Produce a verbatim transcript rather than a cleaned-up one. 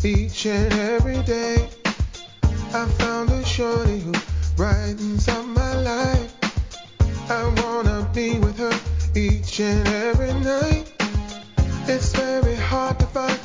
each and every day. I found a shorty who brightens up my life. I wanna be with her each and every night.